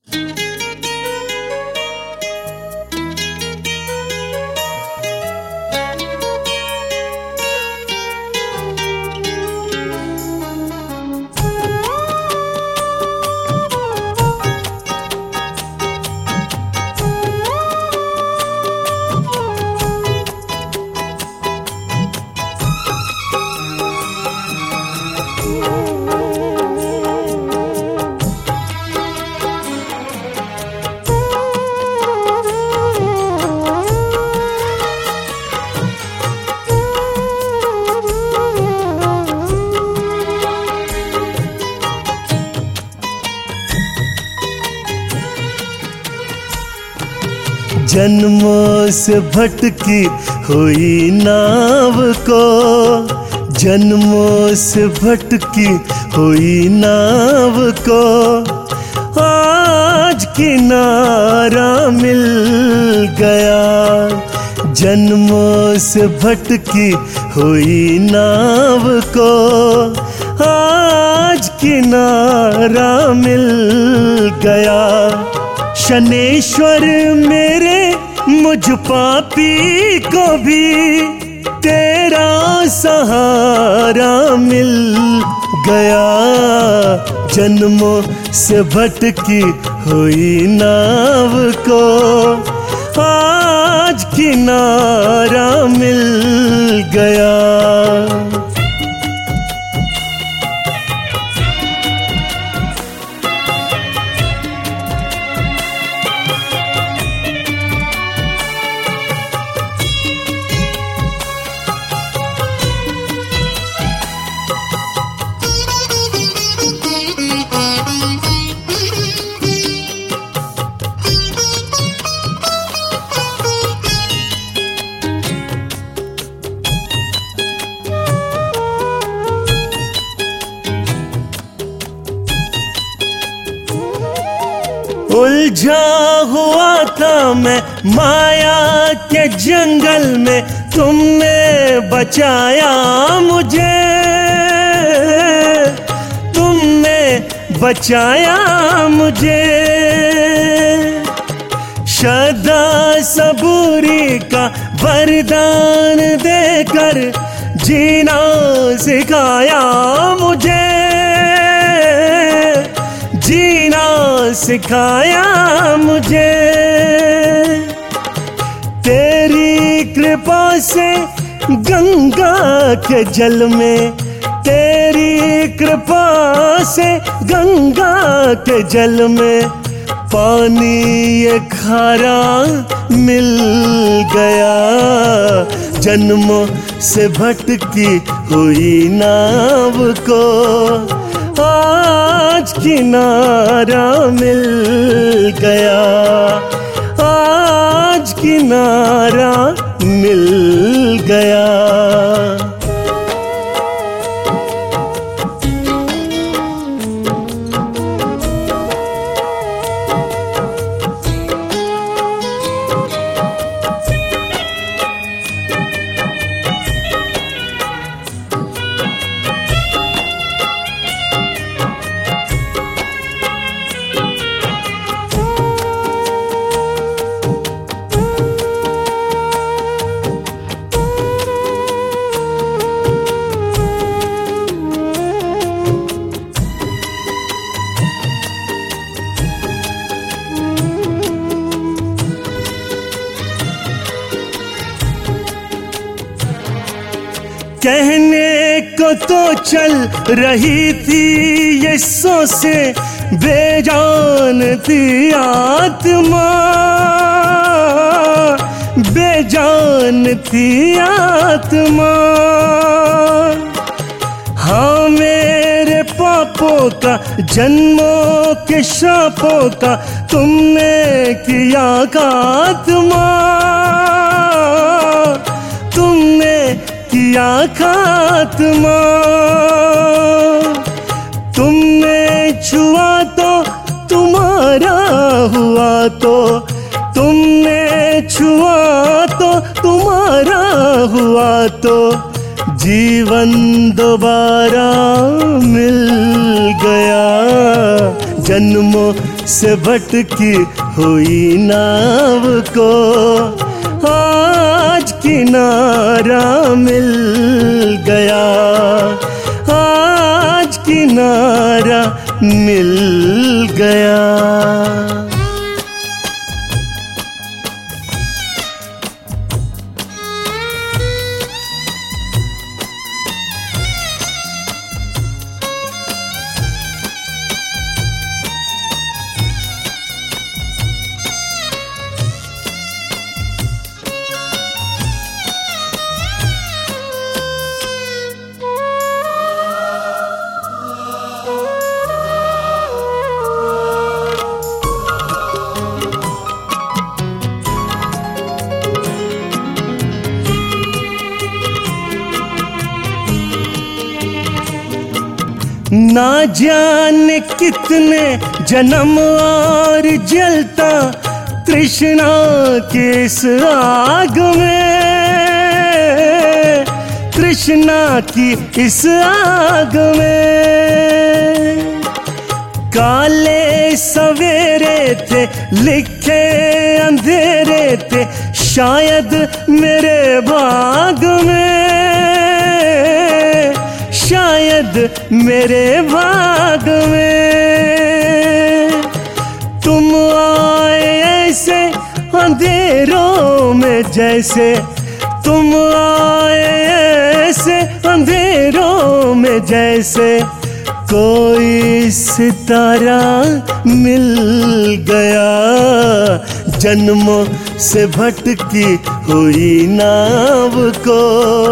जन्मों से भटकी हुई नाव को, जन्मों से भटकी हुई नाव को आज किनारा मिल गया। जन्मों से भटकी हुई नाव को आज किनारा मिल गया। शनेश्वर मेरे मुझ पापी को भी तेरा सहारा मिल गया। जन्मों से भटकी हुई नाव को आज किनारा मिल गया। उलझा हुआ था मैं माया के जंगल में, तुमने बचाया मुझे, तुमने बचाया मुझे। श्रद्धा सबूरी का वरदान देकर जीना सिखाया मुझे, जीना सिखाया मुझे। तेरी कृपा से गंगा के जल में, तेरी कृपा से गंगा के जल में पानी ये खारा मिल गया। जन्मों से भटकी हुई नाव को आज किनारा मिल गया, आज किनारा मिल गया। कहने को तो चल रही थी ये सौ से बेजान थी आत्मा, बेजान थी आत्मा। हाँ मेरे पापों का, जन्मों के शापों का तुमने किया खात्मा, तुमने किया खात्मा। तुमने छुआ तो तुम्हारा हुआ, तो तुमने छुआ तो तुम्हारा हुआ, तो जीवन दोबारा मिल गया। जन्मों से भटकी हुई नाव को आज किनारा मिल गया, आज किनारा मिल गया। ना जाने कितने जन्म और जलता तृष्णा की इस आग में, तृष्णा की इस आग में। काले सवेरे थे लिखे अंधेरे थे शायद मेरे भाग में, शायद मेरे भाग में। तुम आए ऐसे अंधेरों में जैसे, तुम आए ऐसे अंधेरों में जैसे कोई सितारा मिल गया। जन्मों से भटकी हुई नाव को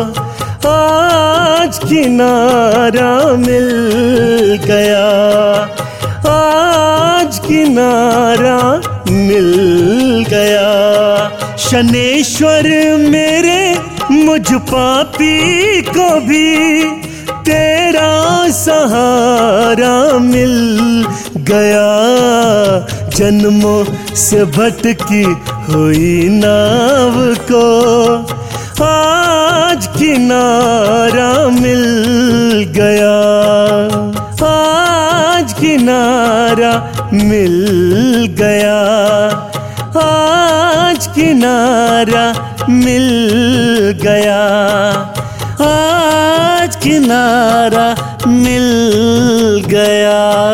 आज किनारा मिल गया, आज किनारा मिल गया। शनेश्वर मेरे मुझ पापी को भी तेरा सहारा मिल गया। जन्मों से भटकी हुई नाव को आज किनारा मिल गया, आज किनारा मिल गया, आज किनारा मिल गया, आज किनारा मिल गया।